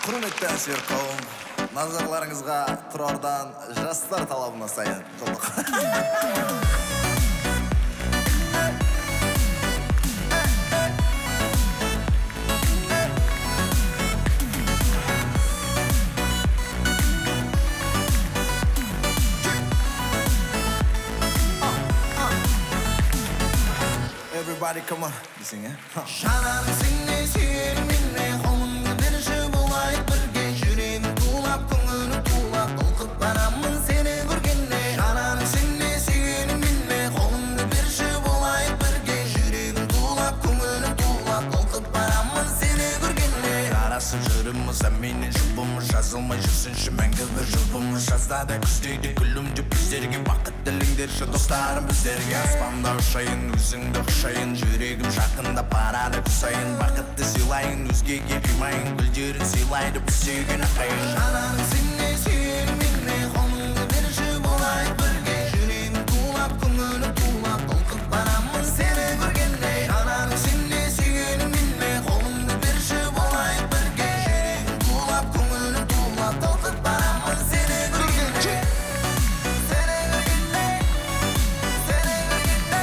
Құрметті әншілер қауым, назарларыңызға Тұрардан жастар талабына сайын қылдық. Everybody come on, you sing it. Şanan seni sevminle kolumda bir şey bulayıp birge yüreğim tuğlap ko'nglim tuğlap толқып барамын seni көргенде Şanan seni sevminle kolumda bir şey bulayıp birge yüreğim tuğlap ko'nglim tuğlap толқып барамын seni көргенде Жарасып жүрміз sen менің жұбымыз жазылмай жүрсінші мәңгі бір жұбымыз жазда да күздейді күлімді біздерге бақыт тіліңдерші достарым біздерге аспанда ұшайын өзіңді құшайын жүрегім жақында барады күн сайын бақытты сыйлайын өзгеге қимайын гүлдерін сыйлайды біз сүйген ағайын Şanan seni sevminle kolumda bir şey bulayıp birge yüreğim tuğlap ko'nglim tuğlap толқып барамын seni көргенде Şanan seni sevminle kolumda bir şey bulayıp birge yüreğim tuğlap ko'nglim tuğlap толқып барамын seni көргенде Seni көргенде Seni көргенде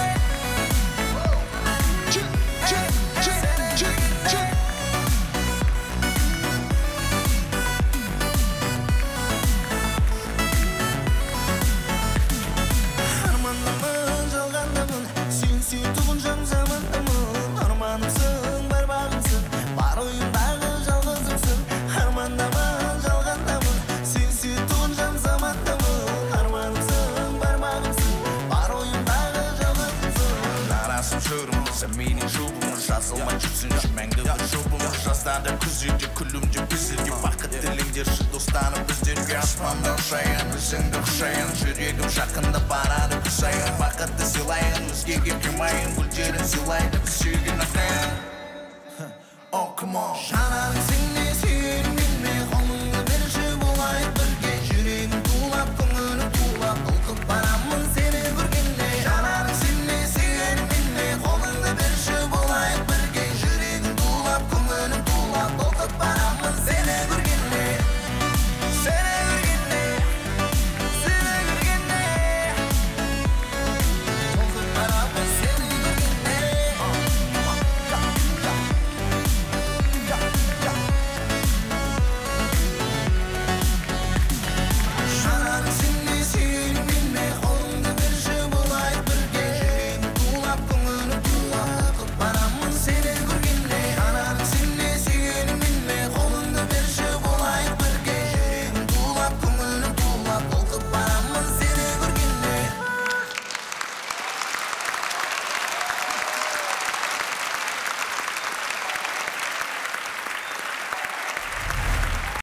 Armanımın жалғандымын сен сүйтуғын жан замандымын арманымсың бар бағымсың бар ойымдағы жалғызымсың армандамын жалғандамын сен сүйтуғын жан замандымын арманымсың бар бағымсың бар ойымдағы жалғызымсың Жарасып жүрміз sen менің жұбымыз жазылмай жүрсінші мәңгі бір жұбымыз жазда да күзде күлімде біздерге бақыт тіліңдерші достарым біздерге аспанда ұшайын өзіңді құшайын жүрегім жақында барады күн сайын бақытты сыйлайын өзгеге қимайын гүлдерін сыйлайды біз сүйген ағайын Oh come on Şanan